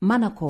Manako.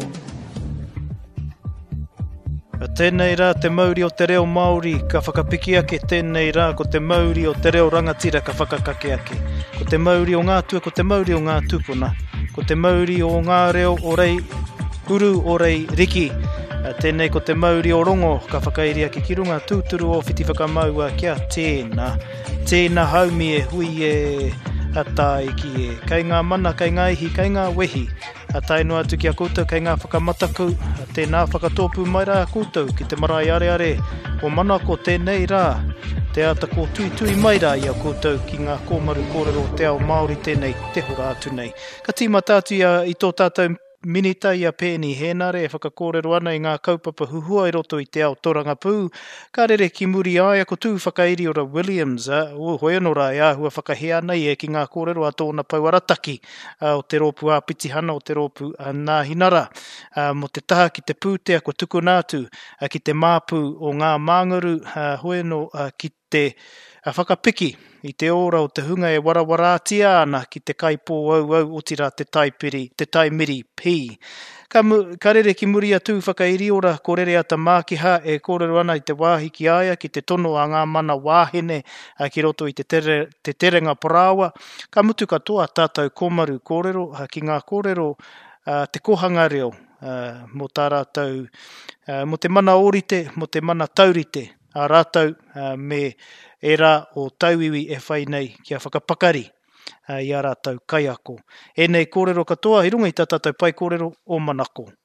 Tēnei rā te mauri o te reo Māori ka whakapiki ake, tēnei rā ko te mauri o te reo rangatira ka whakakake ake. Ko te mauri o ngā tua, ko te mauri o ngā tupuna. Ko te mauri o ngā reo o rei uru o rei riki. Tēnei ko te mauri o rongo ka whakairi ake ki runga tūturu o whiti whakamaua kia tēnā. Tēnā haumi e hui e atai ki e. Kai ngā mana, kai ngā ihi, kai ngā wehi. Atai no atu ki a koutou, kai ngā whakamataku. Tēnā whakatōpu mai rā koutou ki te marae are. O mana ko tēnei rā. Te ata ko tui mai rā i a koutou ki ngā kōmaru kōrero te ao Māori tēnei te hora atu nei. Ka tīma tātu i tō tātou minita i a pēni hēnare e whakakōrero ana i ngā kaupapa huhua i roto i te ao Torangapū. Ka rere ki muri ai ako tū whakairi o ra Williams. O hoi anō rā e āhua whakahea nei e ki ngā kōrero a tōna pauarataki o te rōpu a Pitihana, o te rōpu a Ngāhinara. Mo te taha ki te pūtea ko tukunātu ki te māpū o ngā mānguru hoi anō ki te whakapiki i te ora o te hunga e warawaratia ana ki te kaipō au otira te taimiri pī. Ka rere ki muri atu whakairi ora ko rere ata mākiha e kōrero ana i te wāhi ki aia ki te tono a ngā mana wāhene ki roto i te terenga parawa. Ka mutu katoa tātou kōmaru kōrero ki ngā kōrero te kohanga reo mo tā rātou mo te mana orite, mo te mana taurite a rātou me e rā o tauiwi e whai nei kia whakapakari i a rātou kai ako. E nei kōrero katoa, i runga i tā tātou pai kōrero o Manako.